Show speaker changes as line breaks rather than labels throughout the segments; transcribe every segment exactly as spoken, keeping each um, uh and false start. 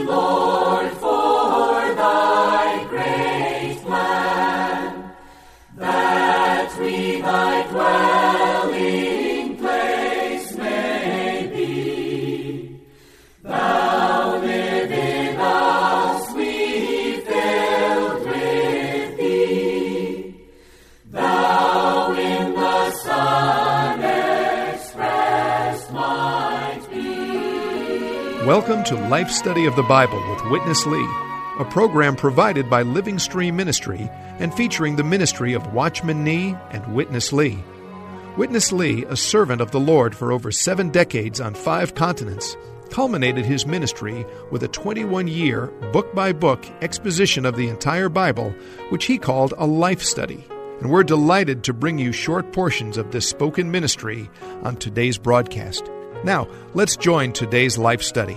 Lord, for thy great plan, that we thy dwelling place may be. Thou live in us, we filled with thee. Thou in the Son expressed might be.
Welcome to Life Study of the Bible with Witness Lee, a program provided by Living Stream Ministry and featuring the ministry of Watchman Nee and Witness Lee. Witness Lee, a servant of the Lord for over seven decades on five continents, culminated his ministry with a twenty-one-year, book-by-book exposition of the entire Bible, which he called a life study. And we're delighted to bring you short portions of this spoken ministry on today's broadcast. Now, let's join today's life study.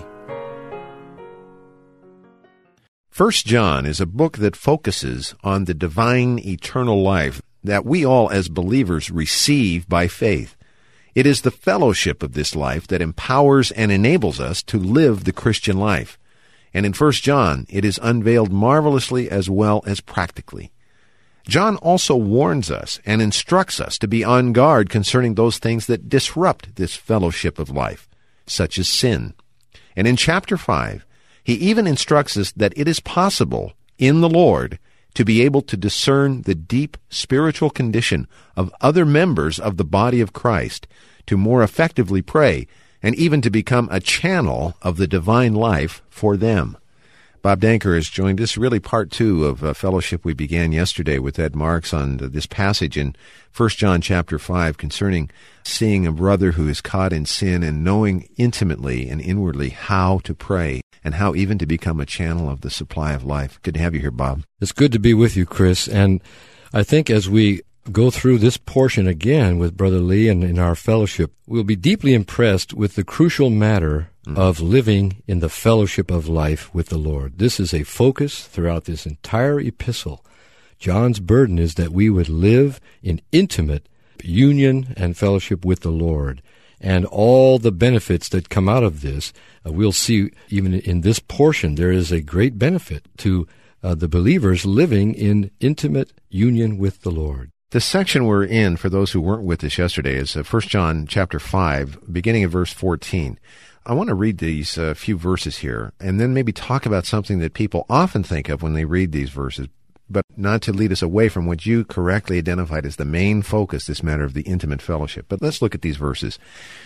First John is a book that focuses on the divine eternal life that we all as believers receive by faith. It is the fellowship of this life that empowers and enables us to live the Christian life. And in First John, it is unveiled marvelously as well as practically. John also warns us and instructs us to be on guard concerning those things that disrupt this fellowship of life, such as sin. And in chapter five, he even instructs us that it is possible in the Lord to be able to discern the deep spiritual condition of other members of the body of Christ, to more effectively pray, and even to become a channel of the divine life for them. Bob Danker has joined us, really part two of a fellowship we began yesterday with Ed Marks on this passage in First John chapter five concerning seeing a brother who is caught in sin and knowing intimately and inwardly how to pray and how even to become a channel of the supply of life. Good to have you here, Bob.
It's good to be with you, Chris. And I think as we go through this portion again with Brother Lee and in our fellowship, we'll be deeply impressed with the crucial matter mm. of living in the fellowship of life with the Lord. This is a focus throughout this entire epistle. John's burden is that we would live in intimate union and fellowship with the Lord. And all the benefits that come out of this, uh, we'll see even in this portion, there is a great benefit to uh, the believers living in intimate union with the Lord.
The section we're in, for those who weren't with us yesterday, is uh, First John chapter five, beginning at verse fourteen. I want to read these uh, few verses here, and then maybe talk about something that people often think of when they read these verses, but not to lead us away from what you correctly identified as the main focus, this matter of the intimate fellowship. But let's look at these verses.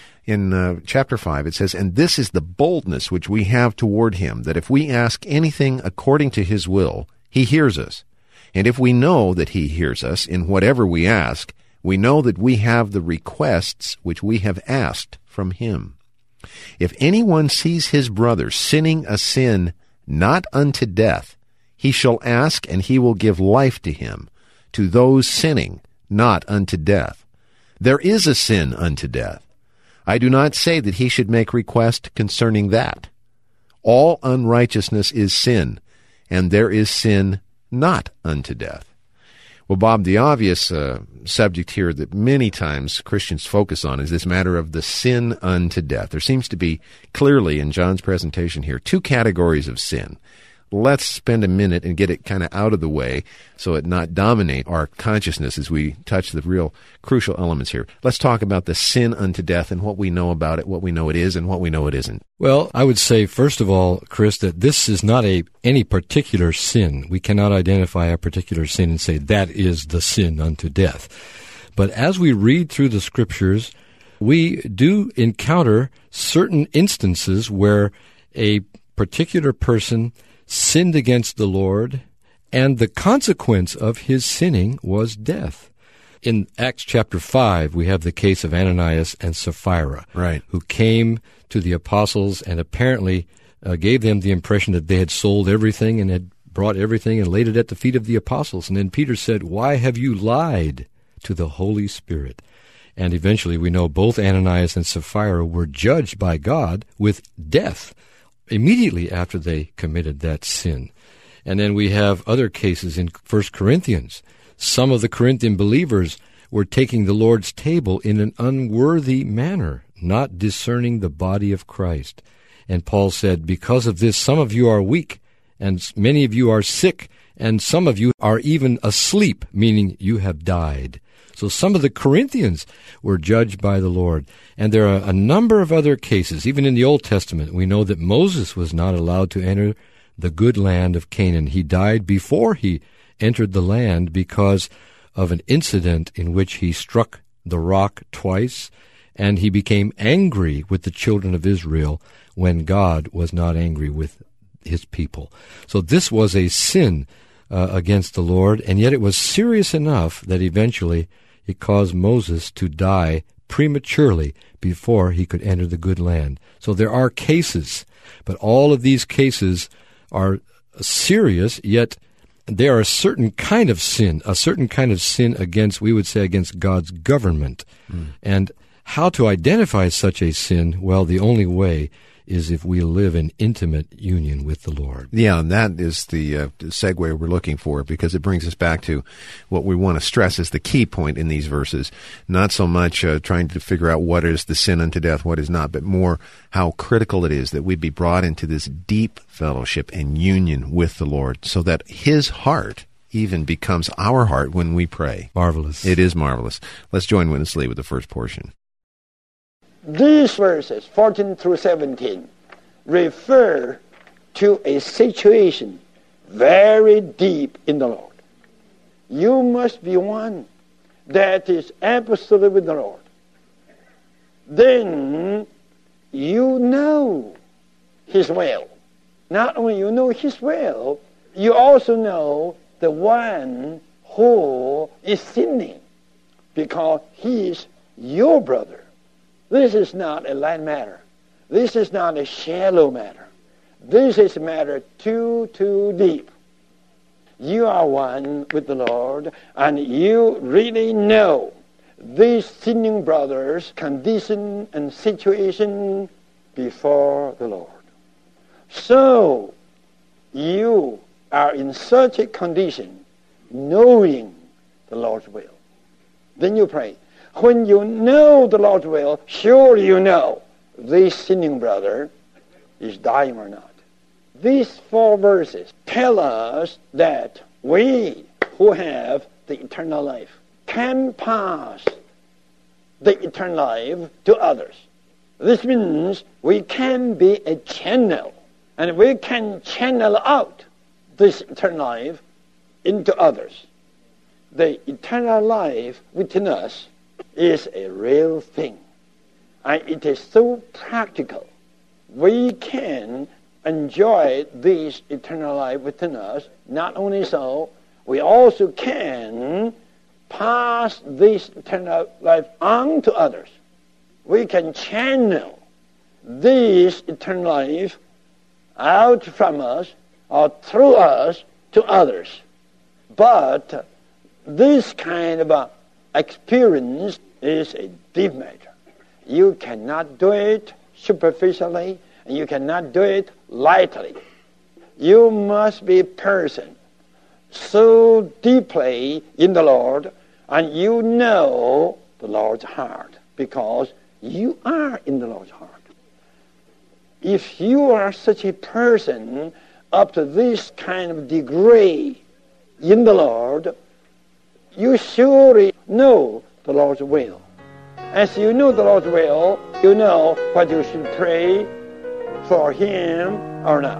In uh, chapter five, it says, "And this is the boldness which we have toward him, that if we ask anything according to his will, he hears us. And if we know that he hears us in whatever we ask, we know that we have the requests which we have asked from him. If anyone sees his brother sinning a sin not unto death, he shall ask, and he will give life to him, to those sinning not unto death. There is a sin unto death. I do not say that he should make request concerning that. All unrighteousness is sin, and there is sin not unto death." Well, Bob, the obvious uh, subject here that many times Christians focus on is this matter of the sin unto death. There seems to be clearly in John's presentation here two categories of sin. Let's spend a minute and get it kind of out of the way so it not dominate our consciousness as we touch the real crucial elements here. Let's talk about the sin unto death and what we know about it, what we know it is, and what we know it isn't.
Well, I would say, first of all, Chris, that this is not a any particular sin. We cannot identify a particular sin and say that is the sin unto death. But as we read through the Scriptures, we do encounter certain instances where a particular person sinned against the Lord, and the consequence of his sinning was death. In Acts chapter five, we have the case of Ananias and Sapphira,
right,
who came to the apostles and apparently uh, gave them the impression that they had sold everything and had brought everything and laid it at the feet of the apostles. And then Peter said, "Why have you lied to the Holy Spirit?" And eventually we know both Ananias and Sapphira were judged by God with death immediately after they committed that sin. And then we have other cases in First Corinthians. Some of the Corinthian believers were taking the Lord's table in an unworthy manner, not discerning the body of Christ. And Paul said, because of this, some of you are weak, and many of you are sick, and some of you are even asleep, meaning you have died. So some of the Corinthians were judged by the Lord. And there are a number of other cases. Even in the Old Testament, we know that Moses was not allowed to enter the good land of Canaan. He died before he entered the land because of an incident in which he struck the rock twice, and he became angry with the children of Israel when God was not angry with his people. So this was a sin uh, against the Lord, and yet it was serious enough that eventually it caused Moses to die prematurely before he could enter the good land. So there are cases, but all of these cases are serious, yet they are a certain kind of sin, a certain kind of sin against, we would say, against God's government. Mm. And how to identify such a sin? Well, the only way is if we live in intimate union with the Lord.
Yeah, and that is the uh, segue we're looking for, because it brings us back to what we want to stress as the key point in these verses. Not so much uh, trying to figure out what is the sin unto death, what is not, but more how critical it is that we be brought into this deep fellowship and union with the Lord so that His heart even becomes our heart when we pray.
Marvelous.
It is marvelous. Let's join Witness Lee with the first portion.
These verses, fourteen through seventeen, refer to a situation very deep in the Lord. You must be one that is absolutely with the Lord. Then you know His will. Not only you know His will, you also know the one who is sinning, because he is your brother. This is not a light matter. This is not a shallow matter. This is a matter too, too deep. You are one with the Lord, and you really know these sinning brothers' condition and situation before the Lord. So, you are in such a condition, knowing the Lord's will. Then you pray. When you know the Lord's will, surely you know this sinning brother is dying or not. These four verses tell us that we who have the eternal life can pass the eternal life to others. This means we can be a channel, and we can channel out this eternal life into others. The eternal life within us is a real thing, and it is so practical. We can enjoy this eternal life within us. Not only so, we also can pass this eternal life on to others. We can channel this eternal life out from us or through us to others. But this kind of a experience is a deep matter. You cannot do it superficially, and you cannot do it lightly. You must be a person so deeply in the Lord, and you know the Lord's heart, because you are in the Lord's heart. If you are such a person up to this kind of degree in the Lord, you surely know the Lord's will. As you know the Lord's will, you know whether you should pray for Him or not.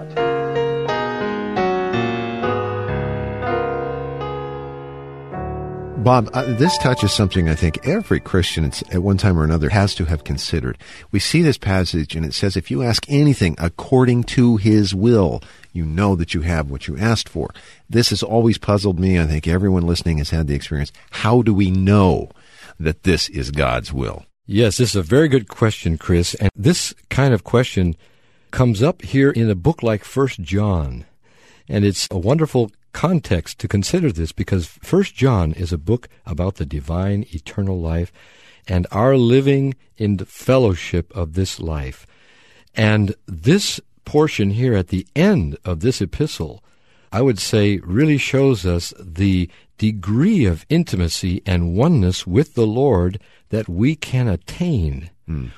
Bob, uh, this touches something I think every Christian at one time or another has to have considered. We see this passage, and it says, if you ask anything according to His will, you know that you have what you asked for. This has always puzzled me. I think everyone listening has had the experience. How do we know that this is God's will?
Yes, this is a very good question, Chris. And this kind of question comes up here in a book like First John. And it's a wonderful context to consider this, because First John is a book about the divine eternal life and our living in the fellowship of this life. And this portion here at the end of this epistle, I would say, really shows us the degree of intimacy and oneness with the Lord that we can attain. Mm.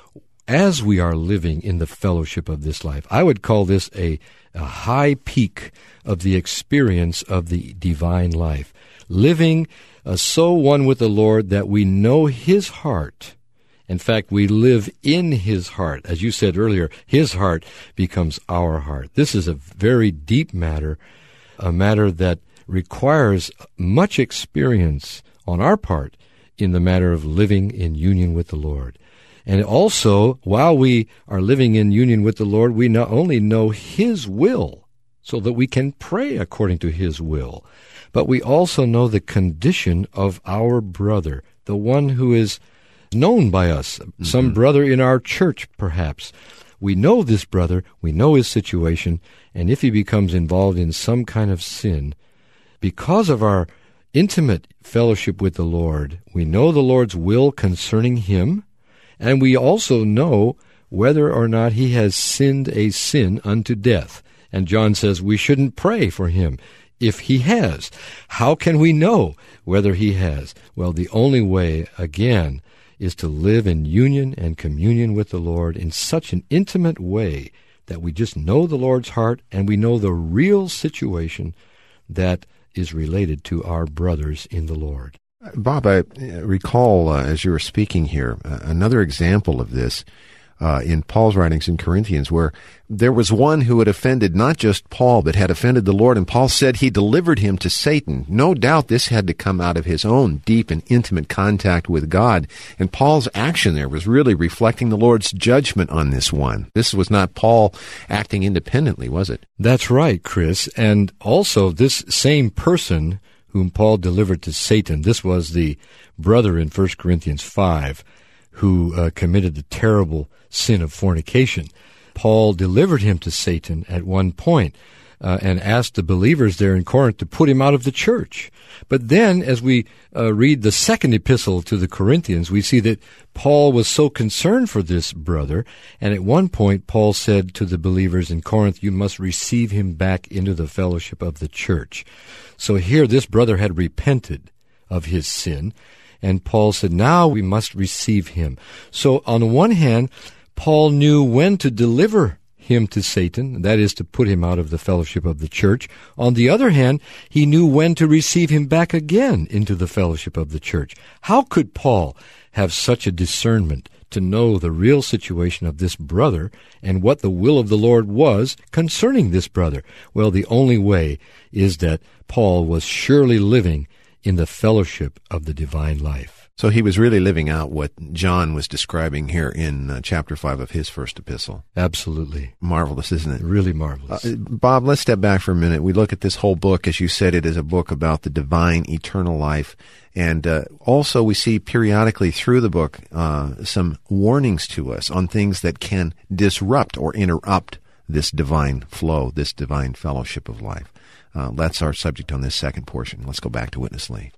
as we are living in the fellowship of this life. I would call this a, a high peak of the experience of the divine life. Living uh, so one with the Lord that we know His heart. In fact, we live in His heart. As you said earlier, His heart becomes our heart. This is a very deep matter, a matter that requires much experience on our part in the matter of living in union with the Lord. And also, while we are living in union with the Lord, we not only know His will, so that we can pray according to His will, but we also know the condition of our brother, the one who is known by us, mm-hmm. some brother in our church, perhaps. We know this brother, we know his situation, and if he becomes involved in some kind of sin, because of our intimate fellowship with the Lord, we know the Lord's will concerning him, and we also know whether or not he has sinned a sin unto death. And John says we shouldn't pray for him if he has. How can we know whether he has? Well, the only way, again, is to live in union and communion with the Lord in such an intimate way that we just know the Lord's heart and we know the real situation that is related to our brothers in the Lord.
Bob, I recall uh, as you were speaking here, uh, another example of this uh, in Paul's writings in Corinthians, where there was one who had offended not just Paul, but had offended the Lord, and Paul said he delivered him to Satan. No doubt this had to come out of his own deep and intimate contact with God, and Paul's action there was really reflecting the Lord's judgment on this one. This was not Paul acting independently, was it?
That's right, Chris, and also this same person whom Paul delivered to Satan, this was the brother in First Corinthians five who uh, committed the terrible sin of fornication. Paul delivered him to Satan at one point uh, and asked the believers there in Corinth to put him out of the church. But then, as we uh, read the second epistle to the Corinthians, we see that Paul was so concerned for this brother, and at one point Paul said to the believers in Corinth, you must receive him back into the fellowship of the church. So here this brother had repented of his sin, and Paul said, now we must receive him. So on the one hand, Paul knew when to deliver him to Satan, that is to put him out of the fellowship of the church. On the other hand, he knew when to receive him back again into the fellowship of the church. How could Paul have such a discernment to know the real situation of this brother and what the will of the Lord was concerning this brother? Well, the only way is that Paul was surely living in the fellowship of the divine life.
So he was really living out what John was describing here in uh, chapter five of his first epistle.
Absolutely.
Marvelous, isn't it?
Really marvelous.
Uh, Bob, let's step back for a minute. We look at this whole book, as you said, it is a book about the divine eternal life. And uh, also we see periodically through the book uh, some warnings to us on things that can disrupt or interrupt this divine flow, this divine fellowship of life. Uh, that's our subject on this second portion. Let's go back to Witness Lee.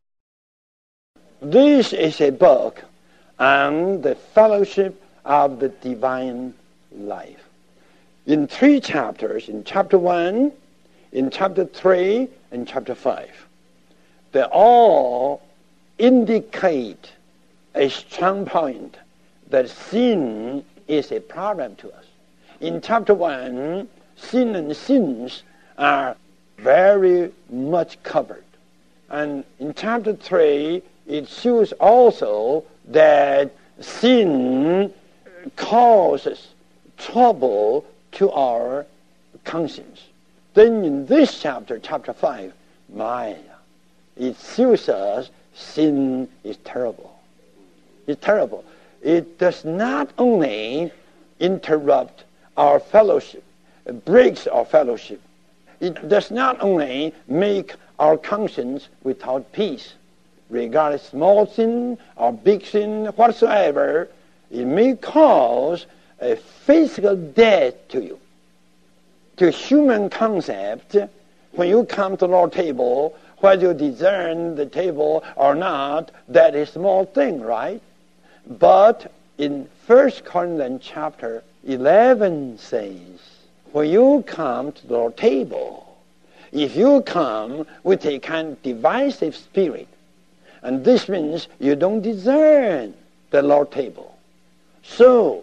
This is a book on the fellowship of the divine life. In three chapters, in chapter one, in chapter three, and chapter five, they all indicate a strong point that sin is a problem to us. In chapter one, sin and sins are very much covered. And in chapter three, it shows also that sin causes trouble to our conscience. Then in this chapter, chapter five, my, it shows us sin is terrible. It's terrible. It does not only interrupt our fellowship, it breaks our fellowship. It does not only make our conscience without peace, regardless small sin or big sin whatsoever, it may cause a physical death to you. To human concept, when you come to the Lord's table, whether you discern the table or not, that is a small thing, right? But in First Corinthians chapter eleven says, when you come to the Lord's table, if you come with a kind of divisive spirit, and this means you don't discern the Lord's table. So,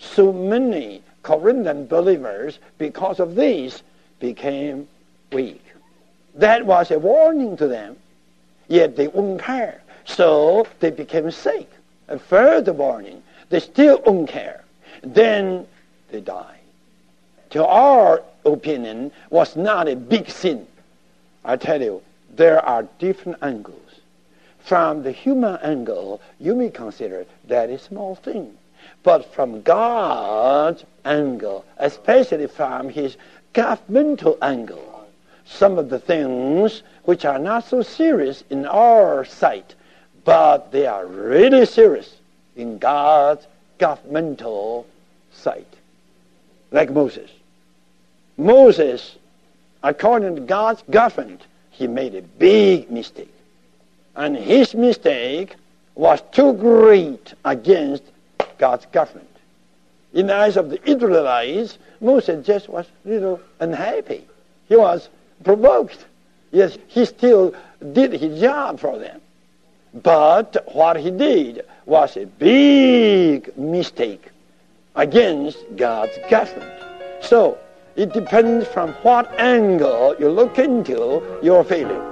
So many Corinthian believers, because of this, became weak. That was a warning to them, yet they wouldn't care. So they became sick. A further warning, they still won't care. Then they die. To our opinion, was not a big sin. I tell you, there are different angles. From the human angle, you may consider that a small thing. But from God's angle, especially from his governmental angle, some of the things which are not so serious in our sight, but they are really serious in God's governmental sight. Like Moses. Moses, according to God's government, he made a big mistake. And his mistake was too great against God's government. In the eyes of the Israelites, Moses just was a little unhappy. He was provoked. Yes, he still did his job for them. But what he did was a big mistake against God's government. So, it depends from what angle you look into your failure.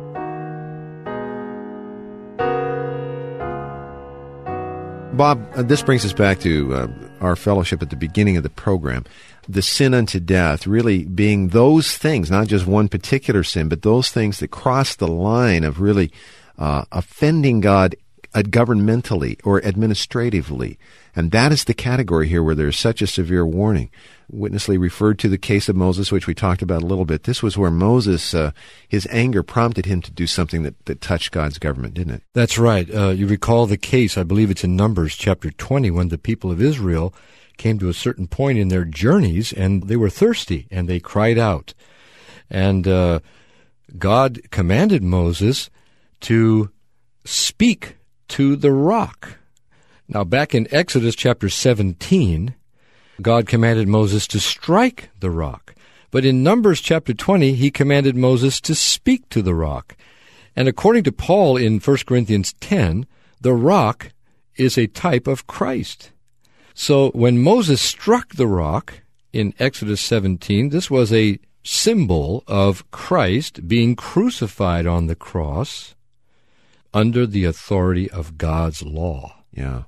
Bob, uh, this brings us back to uh, our fellowship at the beginning of the program. The sin unto death really being those things, not just one particular sin, but those things that cross the line of really uh, offending God uh, governmentally or administratively. And that is the category here where there's such a severe warning. Witness Lee referred to the case of Moses, which we talked about a little bit. This was where Moses, uh, his anger prompted him to do something that, that touched God's government, didn't it?
That's right. Uh, you recall the case, I believe it's in Numbers chapter twenty, when the people of Israel came to a certain point in their journeys, and they were thirsty, and they cried out. And uh, God commanded Moses to speak to the rock. Now, back in Exodus chapter seventeen, God commanded Moses to strike the rock. But in Numbers chapter twenty, he commanded Moses to speak to the rock. And according to Paul in First Corinthians ten, the rock is a type of Christ. So when Moses struck the rock in Exodus seventeen, this was a symbol of Christ being crucified on the cross under the authority of God's law.
Yeah.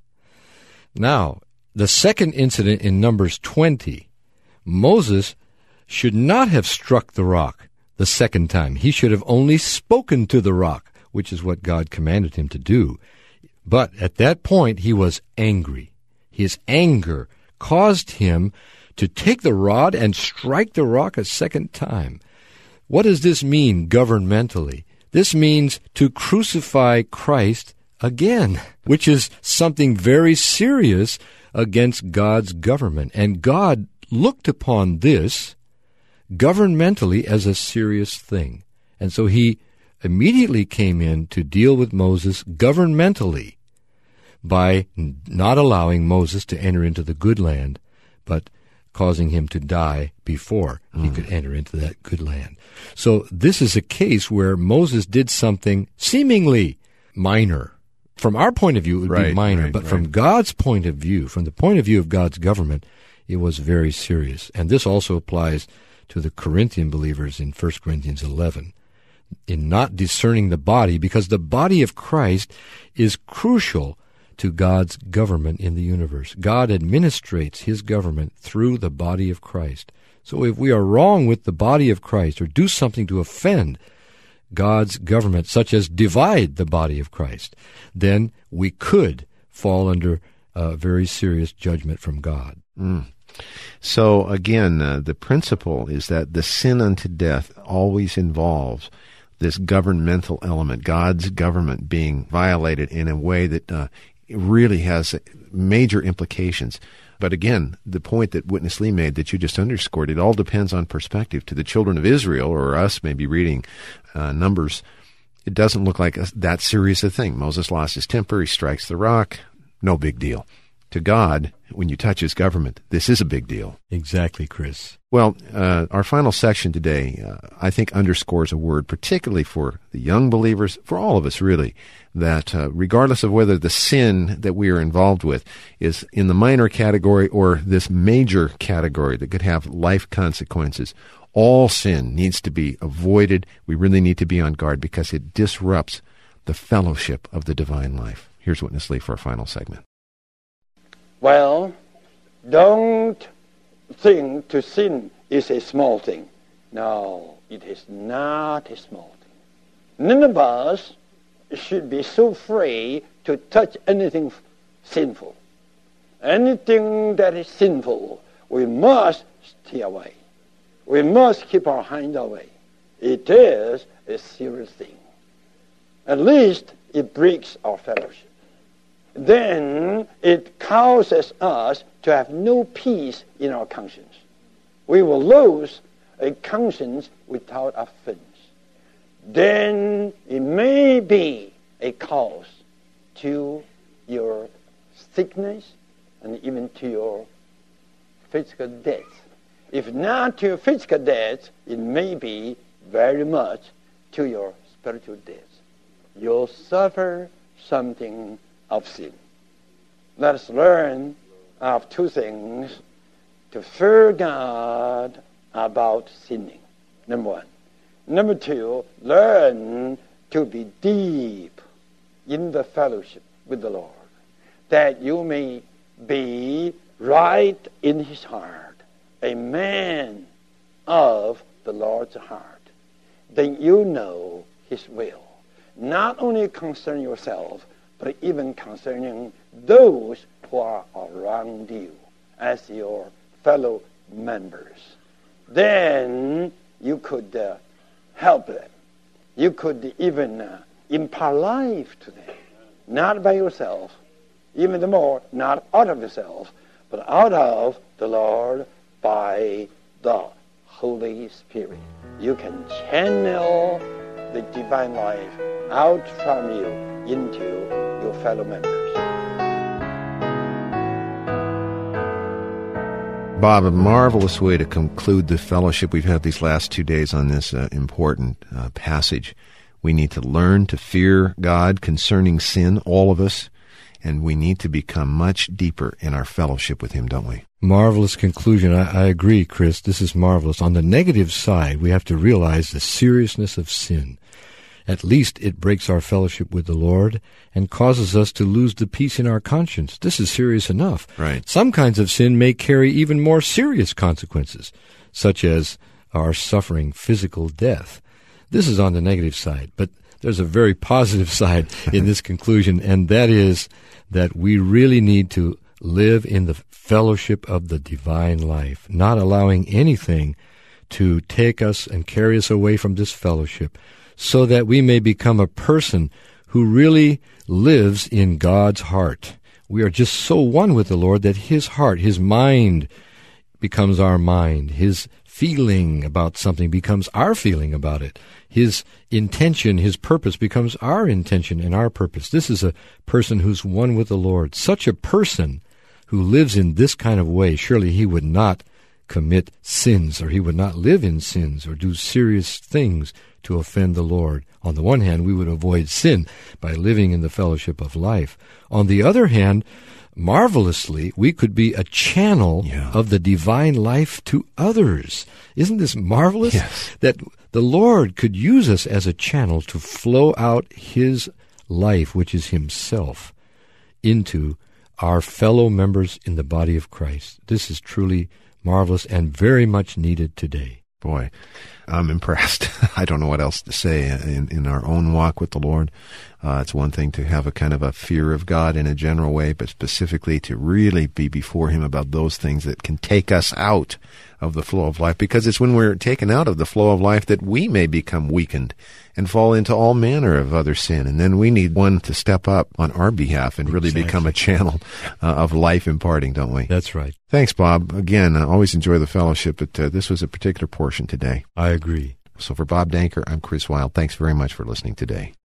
Now, the second incident in Numbers twenty, Moses should not have struck the rock the second time. He should have only spoken to the rock, which is what God commanded him to do. But at that point, he was angry. His anger caused him to take the rod and strike the rock a second time. What does this mean governmentally? This means to crucify Christ again, which is something very serious against God's government. And God looked upon this governmentally as a serious thing. And so he immediately came in to deal with Moses governmentally by not allowing Moses to enter into the good land, but causing him to die before mm. he could enter into that good land. So this is a case where Moses did something seemingly minor. From our point of view, it would
right,
be minor,
right,
but
right.
from God's point of view, from the point of view of God's government, it was very serious. And this also applies to the Corinthian believers in First Corinthians eleven, in not discerning the body, because the body of Christ is crucial to God's government in the universe. God administrates his government through the body of Christ. So if we are wrong with the body of Christ or do something to offend God's government, such as divide the body of Christ, then we could fall under a very serious judgment from God.
Mm. So again, uh, the principle is that the sin unto death always involves this governmental element, God's government being violated in a way that uh, really has major implications. But again, the point that Witness Lee made that you just underscored, it all depends on perspective. To the children of Israel, or us maybe reading uh, Numbers, it doesn't look like a, that serious a thing. Moses lost his temper, he strikes the rock, no big deal. to God, when you touch his government, this is a big deal.
Exactly, Chris.
Well, uh, our final section today, uh, I think, underscores a word, particularly for the young believers, for all of us really, that uh, regardless of whether the sin that we are involved with is in the minor category or this major category that could have life consequences, all sin needs to be avoided. We really need to be on guard because it disrupts the fellowship of the divine life. Here's Witness Lee for our final segment.
Well, don't think to sin is a small thing. No, it is not a small thing. None of us should be so free to touch anything sinful. Anything that is sinful, we must stay away. We must keep our hand away. It is a serious thing. At least it breaks our fellowship. Then it causes us to have no peace in our conscience. We will lose a conscience without offense. Then it may be a cause to your sickness and even to your physical death. If not to your physical death, it may be very much to your spiritual death. You'll suffer something of sin. Let us learn of two things to fear God about sinning. Number one. Number two, learn to be deep in the fellowship with the Lord, that you may be right in his heart, a man of the Lord's heart. Then you know his will, not only concerning yourself, but even concerning those who are around you as your fellow members. Then you could uh, help them. You could even uh, impart life to them, not by yourself, even the more, not out of yourself, but out of the Lord by the Holy Spirit. You can channel the divine life out from you into your fellow members.
Bob, a marvelous way to conclude the fellowship we've had these last two days on this uh, important uh, passage. We need to learn to fear God concerning sin, all of us, and we need to become much deeper in our fellowship with him, don't we?
Marvelous conclusion. I, I agree, Chris. This is marvelous. On the negative side, we have to realize the seriousness of sin. At least it breaks our fellowship with the Lord and causes us to lose the peace in our conscience. This is serious enough.
Right.
Some kinds of sin may carry even more serious consequences, such as our suffering physical death. This is on the negative side, but there's a very positive side in this conclusion, and that is that we really need to live in the fellowship of the divine life, not allowing anything to take us and carry us away from this fellowship, so that we may become a person who really lives in God's heart. We are just so one with the Lord that his heart, his mind becomes our mind. His feeling about something becomes our feeling about it. His intention, his purpose becomes our intention and our purpose. This is a person who's one with the Lord. Such a person who lives in this kind of way, surely he would not commit sins, or he would not live in sins or do serious things to offend the Lord. On the one hand, we would avoid sin by living in the fellowship of life. On the other hand, marvelously, we could be a channel yeah. of the divine life to others. Isn't this marvelous?
Yes.
That the Lord could use us as a channel to flow out his life, which is himself, into our fellow members in the body of Christ. This is truly marvelous and very much needed today.
Boy, I'm impressed. I don't know what else to say. In, in our own walk with the Lord, uh, it's one thing to have a kind of a fear of God in a general way, but specifically to really be before him about those things that can take us out of the flow of life, because it's when we're taken out of the flow of life that we may become weakened and fall into all manner of other sin. And then we need one to step up on our behalf and really
exactly.
become a channel uh, of life imparting, don't we?
That's right.
Thanks, Bob. Again, I always enjoy the fellowship, but uh, this was a particular portion today.
I agree.
So for Bob Danker, I'm Chris Wilde. Thanks very much for listening today.